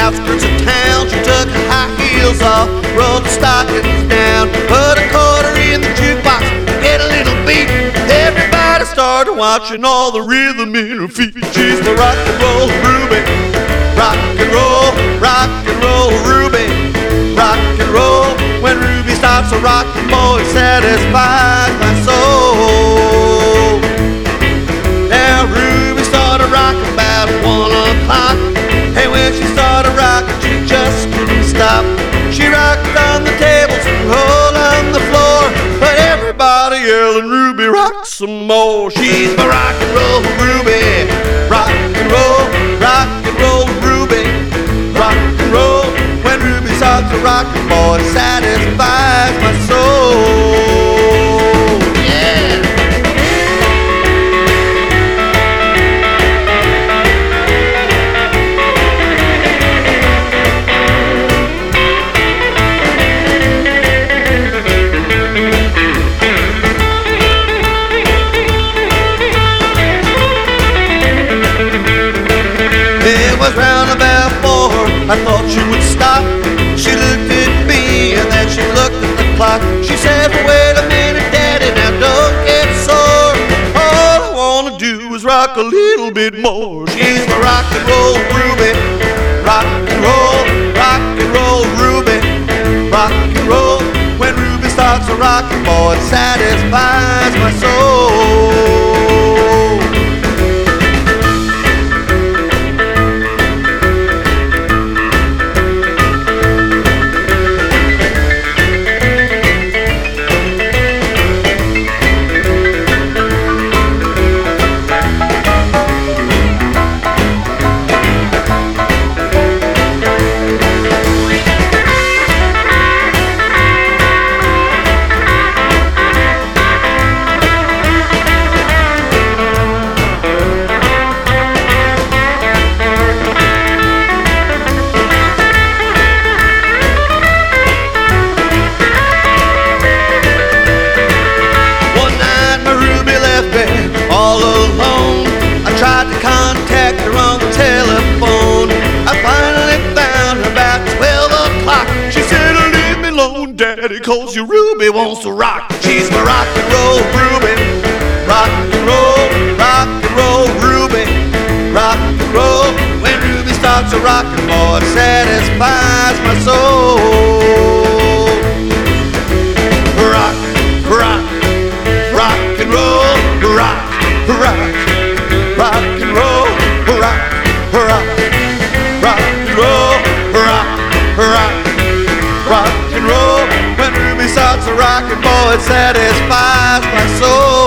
outskirts of town. She took her high heels off, rolled the stockings down, put a quarter in the jukebox, get a little beat. Everybody started watching all the rhythm in her feet. She's the rock and roll Ruby, rock and roll Ruby, rock and roll. When Ruby starts to rock, boy, it satisfies my soul. Now Ruby started rocking about 1 o'clock, and when she started rocking, she just couldn't stop. She rocked on the tables and rolled on the floor, but everybody yelling, Ruby, rock some more. She's my rock and roll Ruby, rock and roll Ruby, rock and roll. When Ruby starts to rock, boy, it satisfies my soul. Yeah. It was round about 4, I thought she would stop. She looked at me and then she looked at the clock. She said, well, wait a minute, Daddy, now don't get sore. All I wanna do is rock a little bit more. She's my rock and roll Ruby, rock and roll Ruby, rock and roll. When Ruby starts to rock, boy, it satisfies my soul. All alone, I tried to contact her on the telephone. I finally found her about 12 o'clock. She said, leave me alone, Daddy, cause your Ruby wants to rock. She's my rock and roll Ruby, rock and roll Ruby, rock and roll. When Ruby starts to rock, boy, it satisfies my soul. Rock, rock, rock and roll, rock. Rock, rock and roll, rock, rock, rock and roll, rock, rock, rock and roll. When Ruby starts to rock, boy, it satisfies my soul.